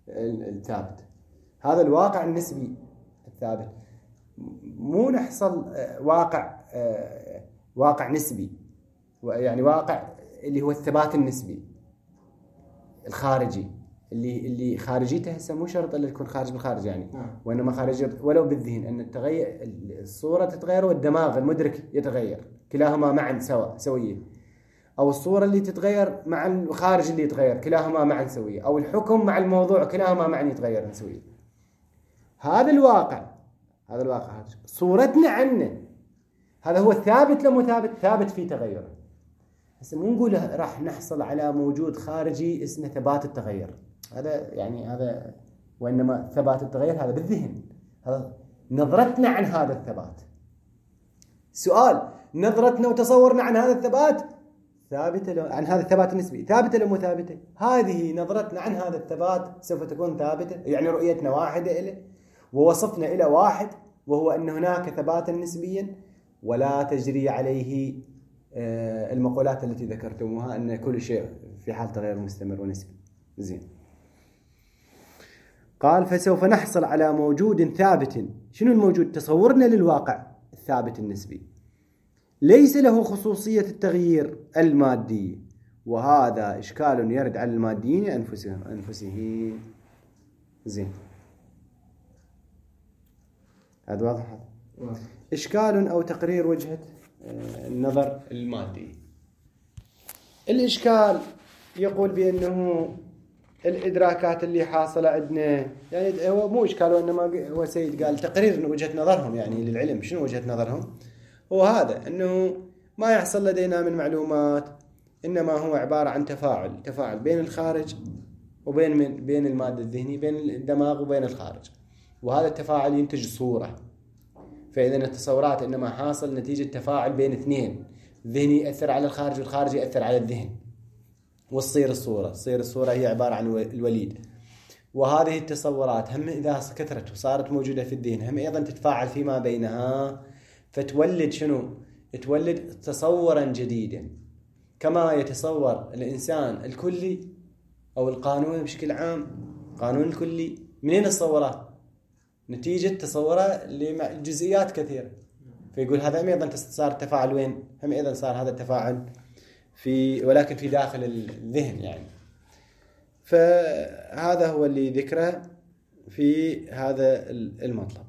الثابت. هذا الواقع النسبي الثابت. مو نحصل واقع واقع نسبي، يعني واقع اللي هو الثبات النسبي الخارجي، اللي اللي خارجيته هسه مو شرط الا تكون خارج بالخارج يعني، وانما خارج ولو بالذهن، ان التغير الصوره تتغير والدماغ المدرك يتغير، كلاهما معا سوا سويه، او الصوره اللي تتغير مع الخارج اللي يتغير، كلاهما معا سويه، او الحكم مع الموضوع كلاهما معا يتغير سويه. هذا الواقع، هذا الواقع صورتنا عنه، هذا هو الثابت لو ثابت، ثابت في تغيره. هسه مو نقول راح نحصل على موجود خارجي اسمه ثبات التغير، هذا يعني هذا، وإنما ثبات التغير هذا بالذهن، هذا نظرتنا عن هذا الثبات. سؤال: نظرتنا وتصورنا عن هذا الثبات ثابتة لو عن هذا الثبات النسبي ثابتة لو مو ثابتة؟ هذه نظرتنا عن هذا الثبات سوف تكون ثابتة، يعني رؤيتنا واحدة إله ووصفنا إلى واحد، وهو أن هناك ثباتا نسبيا ولا تجري عليه المقولات التي ذكرتموها أن كل شيء في حال تغير مستمر ونسبي. زين. قال: فسوف نحصل على موجود ثابت. شنو الموجود؟ تصورنا للواقع الثابت النسبي ليس له خصوصية التغيير المادي، وهذا إشكال يرد على الماديين أنفسهم أنفسه. زين، هذا واضح. هذا إشكال أو تقرير وجهة النظر المادي. الإشكال يقول بأنه الإدراكات اللي حاصلة عندنا، يعني هو مو إشكال وإنما هو سيد قال تقرير وجهة نظرهم يعني للعلم. شنو وجهة نظرهم؟ هو هذا، أنه ما يحصل لدينا من معلومات إنما هو عبارة عن تفاعل تفاعل بين الخارج وبين من بين المادة الذهني، بين الدماغ وبين الخارج، وهذا التفاعل ينتج صورة. فإذا التصورات إنما حاصل نتيجة تفاعل بين اثنين، الذهني يأثر على الخارج والخارج يأثر على الذهن، وتصير الصورة تصير الصورة هي عبارة عن الوليد. وهذه التصورات هم إذا كثرت وصارت موجودة في الذهن هم أيضا تتفاعل فيما بينها، فتولد شنو؟ تولد تصورا جديدا، كما يتصور الإنسان الكلي أو القانون بشكل عام. قانون الكلي منين تصوره؟ نتيجة تصوره لجزئيات كثيرة. فيقول هذا هم أيضا صار التفاعل وين؟ هم أيضا صار هذا التفاعل في، ولكن في داخل الذهن يعني. فهذا هو اللي ذكره في هذا المطلب.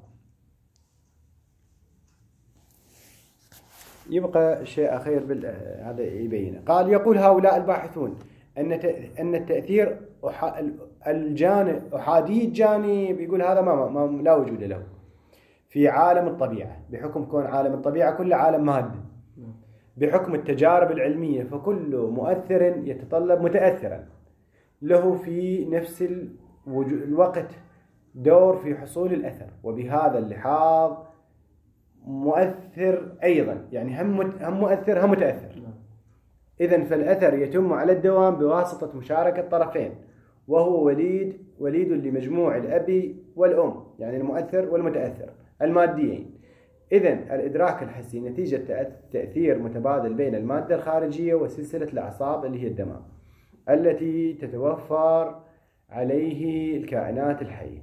يبقى شيء أخير بال... هذا يبينه. قال: يقول هؤلاء الباحثون أن أن التأثير الجانب أحادي الجانب، يقول هذا ما, ما لا وجود له في عالم الطبيعة، بحكم كون عالم الطبيعة كل عالم مادي، بحكم التجارب العلمية فكل مؤثر يتطلب متأثرا له في نفس الوقت دور في حصول الأثر، وبهذا اللحاظ مؤثر أيضا، يعني هم هم مؤثر هم متأثر. إذن فالأثر يتم على الدوام بواسطة مشاركة طرفين، وهو وليد وليد لمجموع الأب والأم، يعني المؤثر والمتأثر الماديين. إذن الإدراك الحسي نتيجة تأثير متبادل بين المادة الخارجية وسلسلة الأعصاب اللي هي الدماغ التي تتوفر عليه الكائنات الحية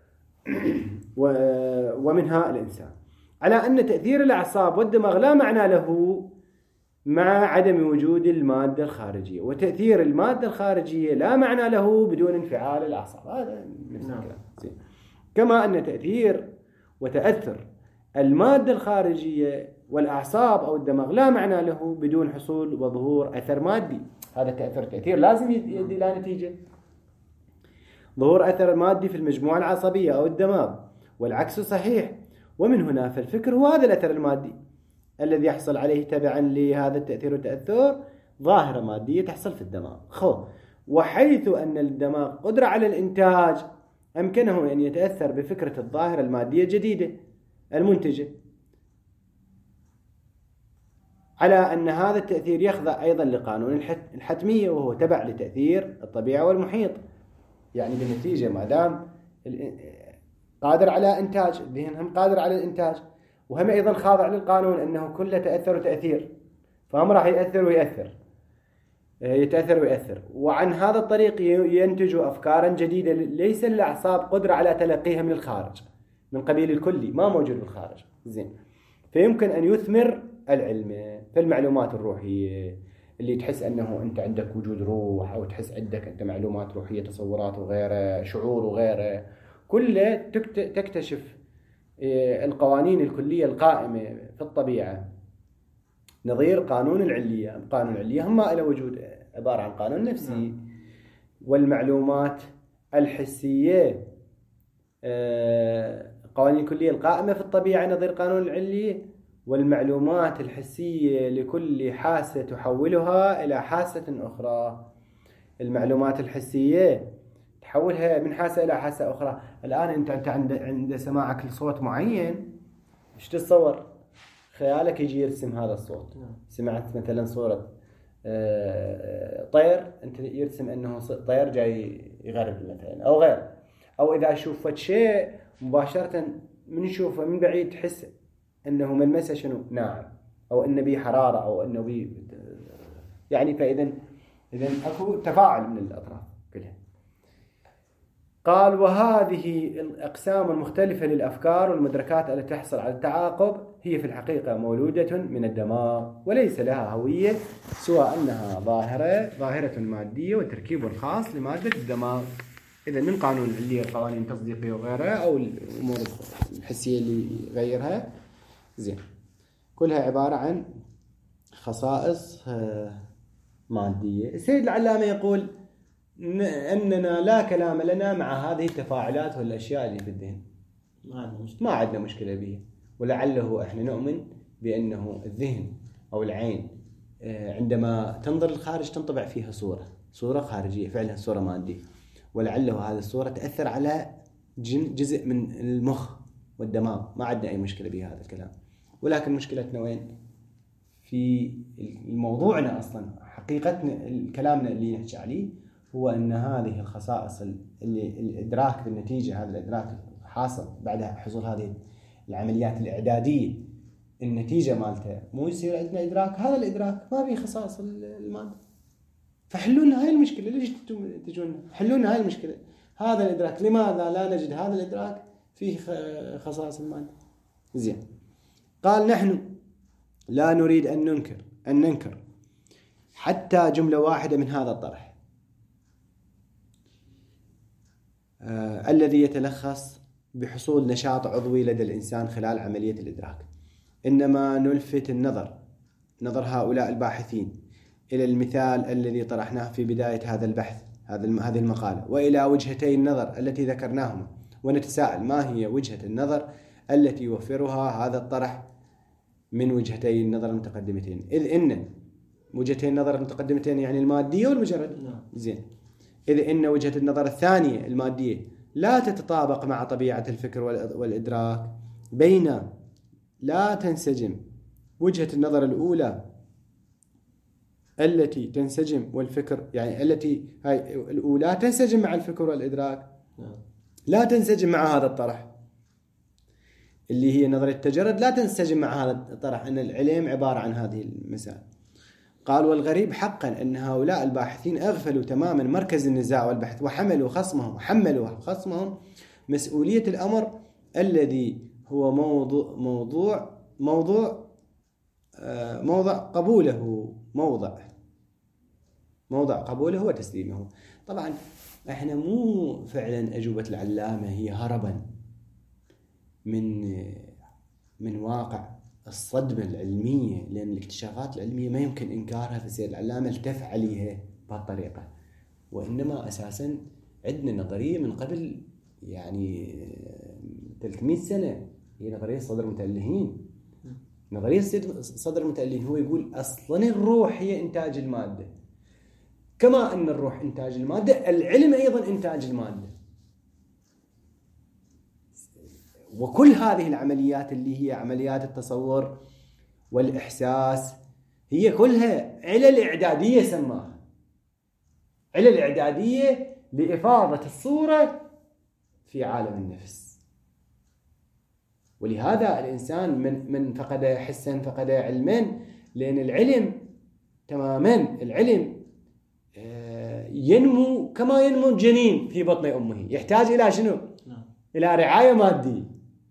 ومنها الإنسان، على أن تأثير الأعصاب والدماغ لا معنى له مع عدم وجود المادة الخارجية، وتأثير المادة الخارجية لا معنى له بدون انفعال الأعصاب. هذا نفس الكلام. كما أن تأثير وتأثر المادة الخارجية والأعصاب أو الدماغ لا معنى له بدون حصول وظهور أثر مادي. هذا التأثير تأثير لازم يؤدي إلى نتيجة، ظهور أثر مادي في المجموعة العصبية أو الدماغ، والعكس صحيح. ومن هنا فالفكر هو هذا الأثر المادي الذي يحصل عليه تبعا لهذا التأثير والتأثر ظاهرة مادية تحصل في الدماغ. خو وحيث أن الدماغ قدرة على الإنتاج أمكنه أن يتأثر بفكرة الظاهرة المادية الجديدة المنتجة، على أن هذا التأثير يخضع أيضا لقانون الحتمية، وهو تبع لتأثير الطبيعة والمحيط. يعني بالنتيجة ما دام قادر على إنتاج، الذهن هم قادر على الإنتاج، وهم أيضا خاضع للقانون أنه كله تأثر وتأثير، فهم راح يأثر ويأثر. يتأثر ويأثر. وعن هذا الطريق ينتج أفكارا جديدة ليس للأعصاب قدرة على تلقيها من الخارج، من قبيل الكلي ما موجود بالخارج. زين، فيمكن أن يثمر العلم في المعلومات الروحية اللي تحس أنه أنت عندك وجود روح، أو تحس عندك أنت معلومات روحية، تصورات وغيره، شعور وغيره، كله تكتشف القوانين الكلية القائمة في الطبيعة نظير قانون العلية. قانون العلية هم إلى وجود عبارة عن قانون نفسي، والمعلومات الحسية قوانين الكلية القائمة في الطبيعة نظير قانون العلية، والمعلومات الحسية لكل حاسة تحولها إلى حاسة أخرى. المعلومات الحسية تحولها من حاسة إلى حاسة أخرى. الآن أنت أنت عند عند سماعك لصوت معين، إيش تتصور؟ خيالك يجي يرسم هذا الصوت. سمعت مثلا صورة طير، أنت يرسم أنه طير جاي يغرب مثلا أو غير. أو إذا شوفت شيء مباشرة من يشوفه من بعيد تحس أنه ملمسه شنو ناعم، أو أنه بيه حرارة، أو أنه بيه يعني. فإذا إذا أكو تفاعل من الأطراف كلها. قال وهذه الأقسام المختلفة للأفكار والمدركات التي تحصل على التعاقب هي في الحقيقة مولودة من الدماغ، وليس لها هوية سوى أنها ظاهرة ظاهرة مادية وتركيب خاص لمادة الدماغ. إذا من قانون العلية، القوانين التصديقية وغيرها، أو الأمور الحسية اللي غيرها، زين، كلها عبارة عن خصائص مادية. السيد العلامة يقول أننا لا كلام لنا مع هذه التفاعلات والأشياء اللي في الذهن، ما عندنا مشكلة بها، ولعله إحنا نؤمن بأنه الذهن أو العين عندما تنظر للخارج تنطبع فيها صورة صورة خارجية، فعلا صورة مادية، ولعله هذه الصورة تأثر على جزء من المخ والدماغ. ما عندنا أي مشكلة بهذا الكلام، ولكن مشكلتنا وين؟ في الموضوعنا أصلا. حقيقتنا كلامنا اللي نحكي عليه هو أن هذه الخصائص اللي الإدراك بالنتيجة، هذا الإدراك حاصل بعد حصول هذه العمليات الإعدادية، النتيجة مالته مو يصير عندنا إدراك. هذا الإدراك ما به خصائص المادة، فحلونا هاي المشكلة. ليش تجون حلونا هاي المشكلة؟ هذا الإدراك لماذا لا نجد هذا الإدراك فيه خصائص المادة؟ زين، قال نحن لا نريد أن ننكر أن ننكر حتى جملة واحدة من هذا الطرح آه الذي يتلخص بحصول نشاط عضوي لدى الإنسان خلال عملية الإدراك، إنما نلفت النظر نظر هؤلاء الباحثين إلى المثال الذي طرحناه في بداية هذا البحث، هذه المقالة، وإلى وجهتي النظر التي ذكرناهما، ونتساءل ما هي وجهة النظر التي يوفرها هذا الطرح من وجهتي النظر المتقدمتين. إذ إن وجهتي النظر المتقدمتين يعني المادية والمجرد، زين، إذ إن وجهة النظر الثانية المادية لا تتطابق مع طبيعة الفكر والإدراك، بين لا تنسجم وجهة النظر الأولى التي تنسجم والفكر، يعني التي هاي الأولى تنسجم مع الفكر والإدراك، لا تنسجم مع هذا الطرح اللي هي نظرية التجرد، لا تنسجم مع هذا الطرح أن العلم عبارة عن هذه المسائل. قال والغريب حقا أن هؤلاء الباحثين أغفلوا تماما مركز النزاع والبحث، وحملوا خصمهم حملوا خصمهم مسؤولية الأمر الذي هو موضوع موضوع موضوع آه موضع قبوله موضع موضع قبوله وتسليمه. طبعا احنا مو فعلا أجوبة العلامة هي هربا من من واقع الصدمة العلمية، لأن الاكتشافات العلمية ما يمكن إنكارها، فسير العلامة التف عليها بهالطريقة. وإنما أساسا عندنا نظرية من قبل يعني ثلاثمئة سنة، هي نظرية صدر المتألهين. نظرية صدر المتألهين هو يقول أصلا الروح هي إنتاج المادة، كما أن الروح إنتاج المادة العلم أيضا إنتاج المادة. وكل هذه العمليات اللي هي عمليات التصور والإحساس هي كلها علل إعدادية، سماها علل إعدادية لإفاضة الصورة في عالم النفس. ولهذا الإنسان من من فقد حسا فقد علما، لأن العلم تماما العلم ينمو كما ينمو الجنين في بطن أمه، يحتاج إلى شنو؟ إلى رعاية مادية.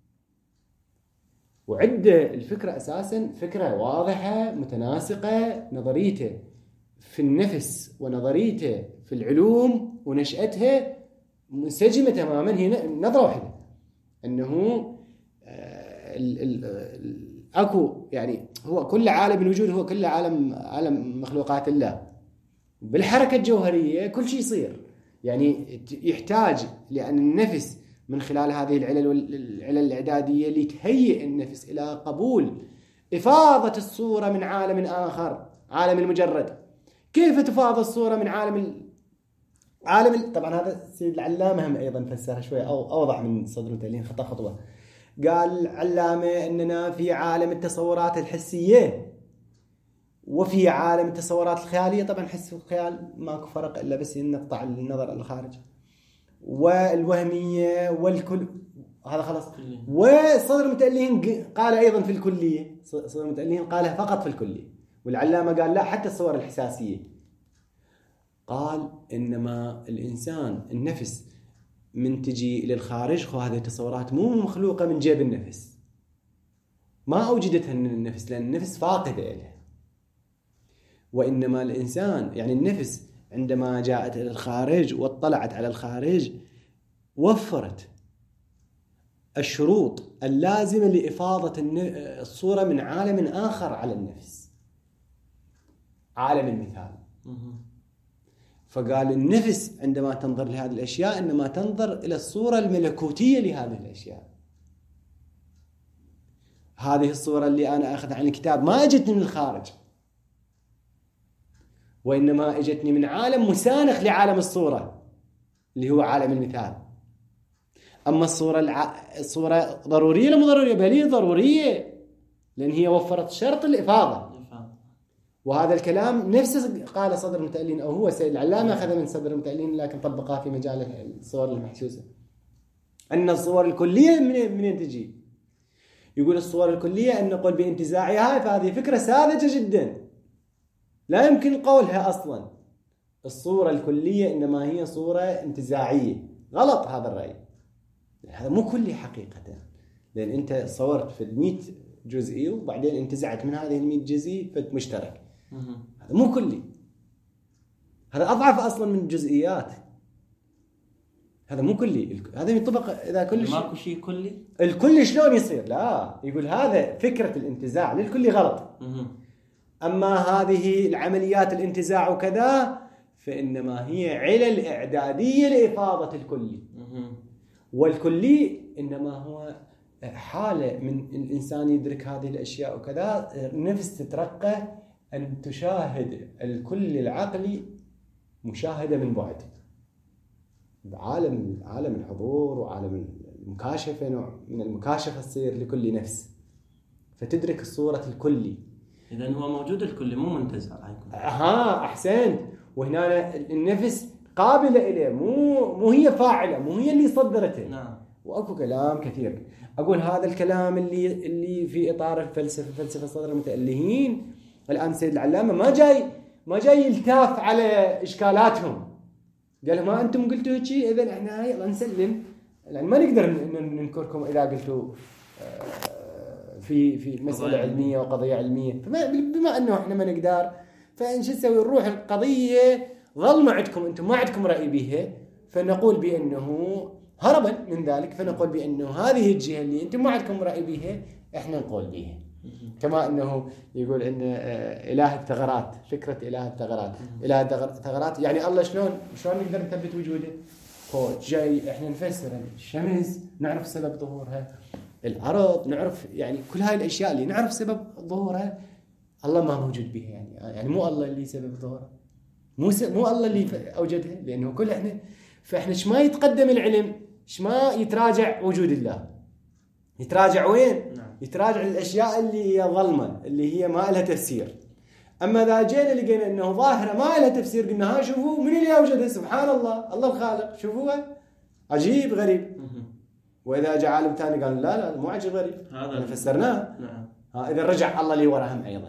وعدة الفكرة أساساً فكرة واضحة متناسقة، نظريته في النفس ونظريته في العلوم ونشأتها منسجمة تماماً. هي نظرة واحدة أنه ال ال ال أكو يعني هو كل عالم الوجود هو كل عالم عالم مخلوقات الله. بالحركة الجوهرية كل شيء يصير، يعني يحتاج لأن النفس من خلال هذه العلل والعلل الإعدادية لتهيئ النفس إلى قبول إفاضة الصورة من عالم آخر، عالم المجرد. كيف تفاض الصورة من عالم ال... عالم ال... طبعا هذا السيد العلامة هم أيضا فسرها شوية أو أوضح من صدر المتألين خطأ خطوة. قال العلامة أننا في عالم التصورات الحسية وفي عالم التصورات الخيالية. طبعا حس والخيال ماكو فرق إلا بس نقطع النظر الخارج، والوهمية والكل هذا خلاص. وصدر المتألين قال أيضا في الكلية، صدر المتألين قالها فقط في الكلية، والعلامة قال لا حتى الصور الإحساسية. قال إنما الإنسان النفس من تجي إلى الخارج، خو هذه التصورات مو مخلوقة من جيب النفس، ما أوجدتها من النفس لأن النفس فاقدة إليها. وإنما الإنسان يعني النفس عندما جاءت إلى الخارج واطلعت على الخارج وفرت الشروط اللازمة لإفاضة الصورة من عالم آخر على النفس، عالم المثال. فقال النفس عندما تنظر لهذه الأشياء إنما تنظر إلى الصورة الملكوتية لهذه الأشياء. هذه الصورة اللي أنا أخذها عن الكتاب ما أجتني من الخارج، وإنما أجتني من عالم مسانخ لعالم الصورة اللي هو عالم المثال. أما الصورة الع... الصورة ضرورية لا مو ضرورية؟ بل هي ضرورية لأن هي وفرت شرط الإفاضة. وهذا الكلام نفسه قال صدر المتألين، أو هو سيد العلامة أخذ من صدر المتألين لكن طبقها في مجال الصور المحسوسة. أن الصور الكلية من من تجي؟ يقول الصور الكلية أن نقول بانتزاعها، فهذه فكرة ساذجة جدا لا يمكن قولها أصلا. الصورة الكلية إنما هي صورة انتزاعية. غلط هذا الرأي، هذا مو كلي حقيقة، لأن أنت صورت في المئة جزئي وبعدين انتزعت من هذه المئة جزئي فمشترك. هذا مو كلي، هذا أضعف أصلا من الجزئيات. هذا مو كلي، هذا ينطبق إذا كل شيء ماكو شيء كلي. الكل شلون يصير؟ لا، يقول هذا فكرة الانتزاع للكل غلط. أما هذه العمليات الانتزاع وكذا فإنما هي علل إعدادية لإفاضة الكلي. والكلي إنما هو حالة من الإنسان يدرك هذه الأشياء وكذا، النفس تترقى أن تشاهد الكل العقلي مشاهدة من بعد، عالم عالم الحضور وعالم المكاشفة، نوع من المكاشفة تصير لكل نفس فتدرك الصورة الكلي. إذن هو موجود الكل مو منتزع. ها أحسنت. وهنا النفس قابلة إليه، مو مو هي فاعلة، مو هي اللي صدرته. نعم. وأكو كلام كثير. أقول هذا الكلام اللي اللي في إطار الفلسفة، فلسفة صدر المتألهين. الآن سيد العلامة ما جاي ما جاي يلتاف على إشكالاتهم. قال ما أنتم قلتوا هيك إذن إحنا يلا نسلم، لأن ما نقدر ننكركم إذا قلتوا في في مسألة علمية وقضية علمية. فما بما أنه إحنا ما نقدر، فإن شو نسوي؟ نروح القضية ظل ما عندكم أنتم ما عندكم رأي بها، فنقول بأنه هربا من ذلك فنقول بأنه هذه الجهة اللي أنتم ما عندكم رأي بها إحنا نقول بها. كما أنه يقول إن إله الثغرات، فكرة إله الثغرات. إله الثغرات يعني الله شلون شلون نقدر نثبت وجوده؟ هو جاي إحنا نفسر الشمس نعرف سبب ظهورها، الأرض نعرف، يعني كل هاي الأشياء اللي نعرف سبب ظهورها الله ما موجود بها. يعني يعني مو الله اللي سبب ظهورها، مو مو الله اللي أوجدها، لأنه كل إحنا فإحنا شما يتقدم العلم، شما يتراجع وجود الله. يتراجع وين؟ نعم. يتراجع الأشياء اللي هي ظلمة، اللي هي ما لها تفسير. أما إذا جينا لقينا أنه ظاهرة ما لها تفسير، قلنا ها شوفوا من اللي أوجدها؟ سبحان الله، الله الخالق، شوفوها عجيب غريب. وإذا جاء عالم ثاني قال لا لا مو عجيب غريب، هذا فسرناه. نعم. ها إذا رجع الله لي وراهم أيضا،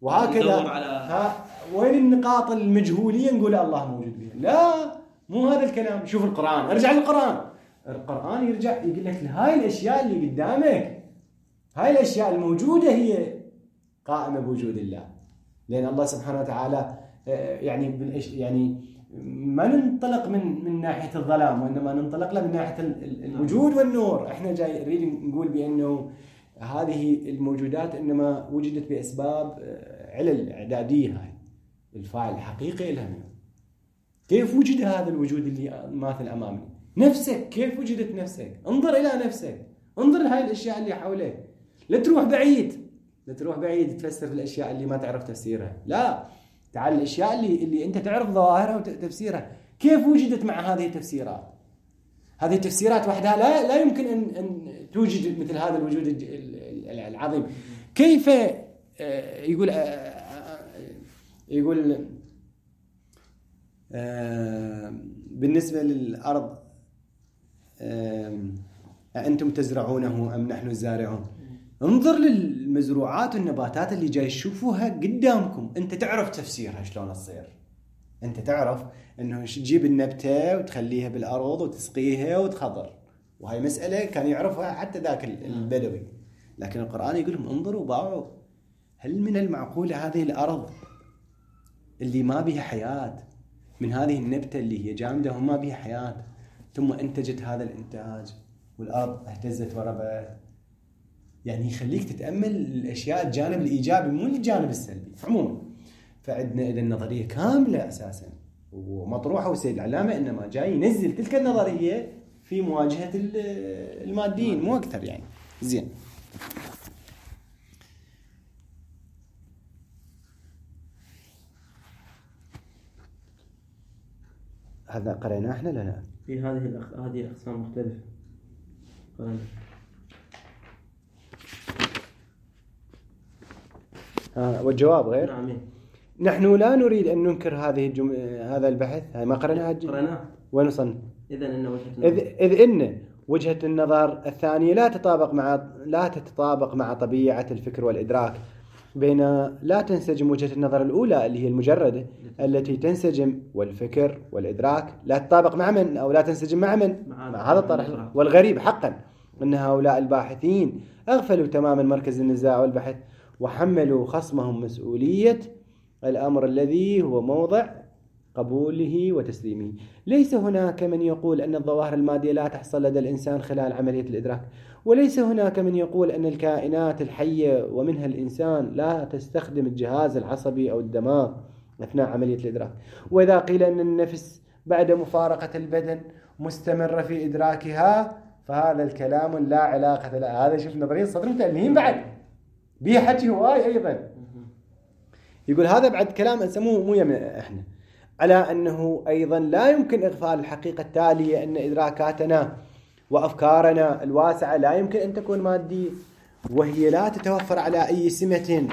وهكذا ها وين النقاط المجهولية نقول الله موجود بها. لا مو هذا الكلام. شوف القرآن، ارجع للقرآن. القرآن يرجع يقول لك هاي الأشياء اللي قدامك، هاي الأشياء الموجودة هي قائمة بوجود الله. لأن الله سبحانه وتعالى يعني يعني ما ننطلق من من ناحية الظلام، وإنما ننطلق له من ناحية الوجود والنور. احنا جاي نريد نقول بأنه هذه الموجودات إنما وجدت بأسباب علل إعدادية. هاي الفاعل الحقيقي لها منه. كيف وجد هذا الوجود اللي ماثل أمامي؟ نفسك، كيف وجدت نفسك؟ انظر إلى نفسك، انظر لهاي الأشياء اللي حولك. لا تروح بعيد، لا تروح بعيد تفسر الأشياء اللي ما تعرف تفسيرها. لا، تعال الأشياء اللي اللي أنت تعرف ظواهرها وتفسيرها. كيف وجدت مع هذه التفسيرات؟ هذه التفسيرات وحدها لا لا يمكن أن أن توجد مثل هذا الوجود العظيم. كيف يقول يقول بالنسبة للأرض أنتم تزرعونه أم نحن الزارعون؟ انظر للمزروعات والنباتات اللي جاي تشوفوها قدامكم، انت تعرف تفسيرها شلون تصير. انت تعرف انه تجيب النبتة وتخليها بالارض وتسقيها وتخضر، وهي مسألة كان يعرفها حتى ذاك البدوي. لكن القرآن يقول لهم انظروا باعوا، هل من المعقول هذه الارض اللي ما بها حياة، من هذه النبتة اللي هي جامدة وما بها حياة، ثم انتجت هذا الانتاج والارض اهتزت وربت؟ يعني يخليك تتأمل الأشياء الجانب الإيجابي مو الجانب السلبي عموما. فعندنا إذا النظرية كاملة أساسا ومطروحة، والسيد العلامة إنما جاي ينزل تلك النظرية في مواجهة الماديين مو أكثر يعني. زين، هذا قرأناه احنا لنا في هذه الأخ... هذه الأقسام مختلفة قرأنا. آه والجواب غير. نعم. نحن لا نريد أن ننكر هذه الجم... هذا البحث. هاي ما قرأناها. قرأناه. وين وصلنا؟ إذا إن وجهة النظر إذ... إذ إن وجهة النظر الثانية لا تتطابق مع لا تتطابق مع طبيعة الفكر والإدراك، بين لا تنسجم وجهة النظر الأولى اللي هي المجردة التي تنسجم، والفكر والإدراك لا تتطابق مع من أو لا تنسجم مع من؟ مع, مع هذا الطرح. والغريب حقا أن هؤلاء الباحثين أغفلوا تماما مركز النزاع والبحث، وحملوا خصمهم مسؤولية الأمر الذي هو موضع قبوله وتسليمه. ليس هناك من يقول أن الظواهر المادية لا تحصل لدى الإنسان خلال عملية الإدراك، وليس هناك من يقول أن الكائنات الحية ومنها الإنسان لا تستخدم الجهاز العصبي أو الدماغ أثناء عملية الإدراك. وإذا قيل أن النفس بعد مفارقة البدن مستمرة في إدراكها فهذا الكلام لا علاقة له. هذا شوف نظرية صدر متألهين بعد بيه حكي هواي أيضا. يقول هذا بعد كلام نسموه مو يمنا إحنا، على أنه أيضا لا يمكن إغفال الحقيقة التالية أن إدراكاتنا وأفكارنا الواسعة لا يمكن أن تكون مادية، وهي لا تتوفر على أي سمة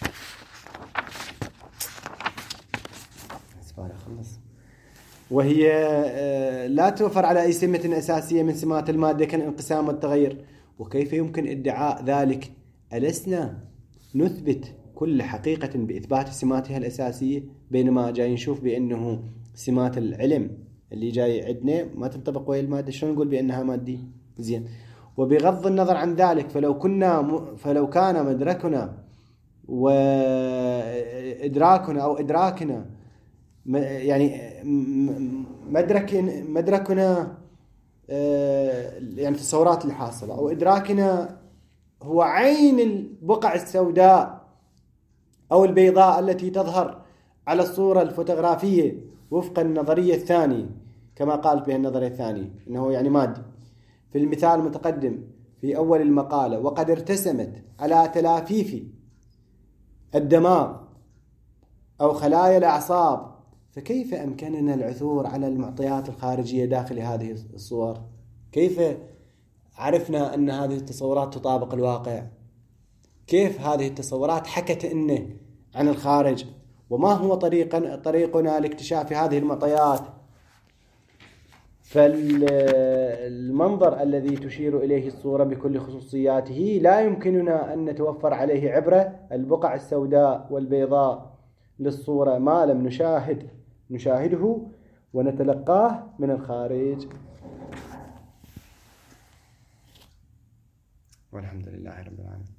وهي لا توفر على أي سمة أساسية من سمات المادة كالانقسام والتغير. وكيف يمكن ادعاء ذلك؟ ألسنا نثبت كل حقيقة بإثبات سماتها الأساسية، بينما جاي نشوف بأنه سمات العلم اللي جاي عندنا ما تنطبق ويا المادة، شلون نقول بأنها مادية؟ زين. وبغض النظر عن ذلك فلو كنا م... فلو كان مدركنا وإدراكنا أو إدراكنا م... يعني مدرك مدركنا يعني التصورات اللي حاصلة أو إدراكنا هو عين البقع السوداء أو البيضاء التي تظهر على الصورة الفوتوغرافية وفق النظرية الثانية كما قالت بها النظرية الثانية إنه يعني مادي. في المثال المتقدم في أول المقالة وقد ارتسمت على تلافيف الدماغ أو خلايا الأعصاب، فكيف أمكننا العثور على المعطيات الخارجية داخل هذه الصور؟ كيف عرفنا أن هذه التصورات تطابق الواقع؟ كيف هذه التصورات حكت إنه عن الخارج؟ وما هو طريقنا طريقنا لاكتشاف هذه المعطيات؟ فالمنظر الذي تشير إليه الصورة بكل خصوصياته لا يمكننا أن نتوفر عليه عبرة. البقع السوداء والبيضاء للصورة ما لم نشاهد نشاهده ونتلقاه من الخارج. والحمد لله رب العالمين.